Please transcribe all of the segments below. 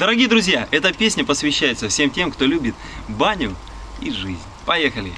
Дорогие друзья, эта песня посвящается всем тем, кто любит баню и жизнь. Поехали!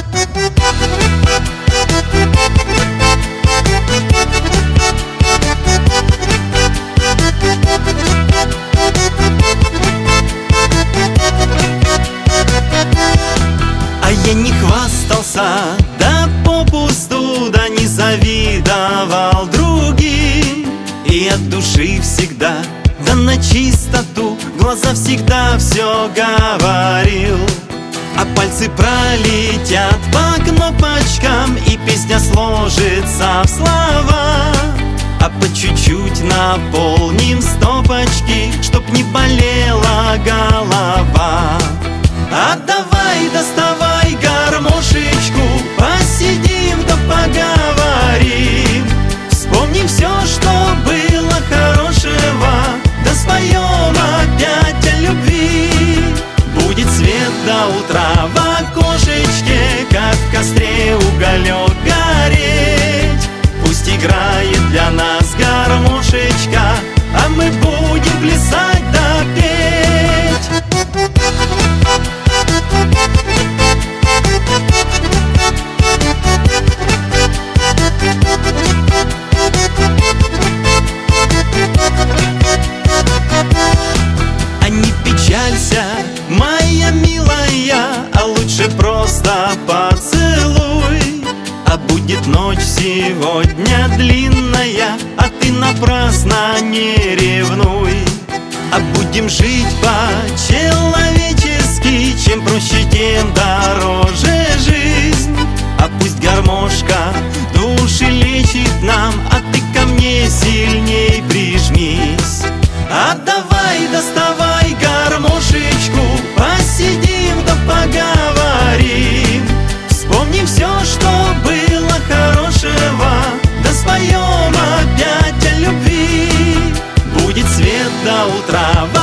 А я не хвастался, да попусту, да не завидовал другим. И от души всегда, да на чистоту, глаза всегда все говорил. А пальцы пролетят по кнопочкам, и песня сложится в слова. А по чуть-чуть наполним стопочки, чтоб не болела голова. А давай доставай гармошечку, посидим да поговорим. Вспомним все, что было хорошего, да споем опять о любви. Будет свет до утра в окошечке, как в костре уголек гореть. Пусть играет для нас гармошечка, а мы будем плясать да петь. А не печалься, моя милая, а лучше просто поцелуй. А будет ночь сегодня длинная, а ты напрасно не ревнуй. А будем жить по-человечески, чем проще, тем дороже жизнь. А пусть гармошка души лечит нам, а ты ко мне сильней прижмись. А давай доставай гармошечку, посидим да поговорим. Вспомним все, что было хорошего, да споем опять о любви. Будет свет до утра в